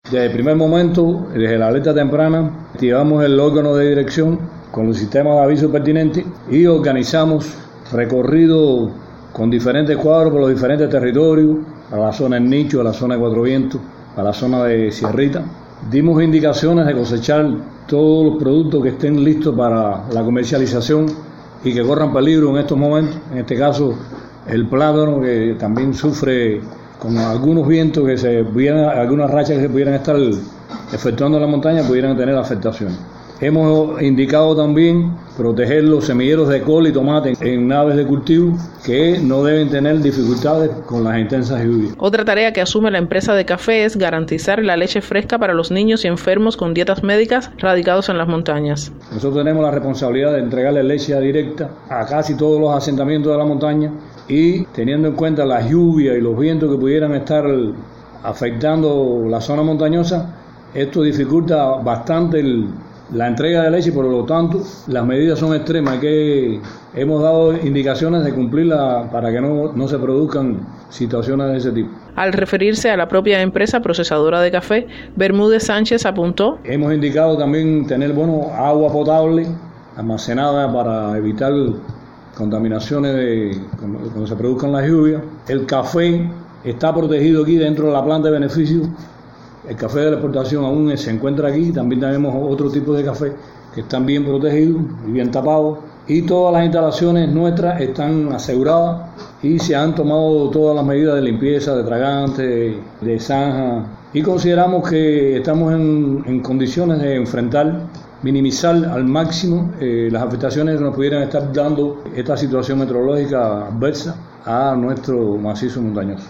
Desde el primer momento, desde la alerta temprana, activamos el órgano de dirección con los sistemas de aviso pertinentes y organizamos recorridos con diferentes cuadros por los diferentes territorios, a la zona del Nicho, a la zona de Cuatro Vientos, a la zona de Sierrita. Dimos indicaciones de cosechar todos los productos que estén listos para la comercialización y que corran peligro en estos momentos. En este caso, el plátano, que también sufre con algunos vientos algunas rachas que se pudieran estar efectuando en la montaña, pudieran tener afectación. Hemos indicado también proteger los semilleros de col y tomate en naves de cultivo que no deben tener dificultades con las intensas lluvias. Otra tarea que asume la empresa de café es garantizar la leche fresca para los niños y enfermos con dietas médicas radicados en las montañas. Nosotros tenemos la responsabilidad de entregarle leche directa a casi todos los asentamientos de la montaña y teniendo en cuenta las lluvias y los vientos que pudieran estar afectando la zona montañosa, esto dificulta bastante la entrega de leche y por lo tanto las medidas son extremas. Hemos dado indicaciones de cumplirla para que no se produzcan situaciones de ese tipo. Al referirse a la propia empresa procesadora de café, Bermúdez Sánchez apuntó: hemos indicado también tener agua potable almacenada para evitar contaminaciones cuando se produzcan las lluvias. El café está protegido aquí dentro de la planta de beneficio. El café de la exportación aún se encuentra aquí. También tenemos otro tipo de café que están bien protegidos y bien tapados. Y todas las instalaciones nuestras están aseguradas y se han tomado todas las medidas de limpieza, de tragante, de zanja. Y consideramos que estamos en condiciones de minimizar al máximo las afectaciones que nos pudieran estar dando esta situación meteorológica adversa a nuestro macizo montañoso.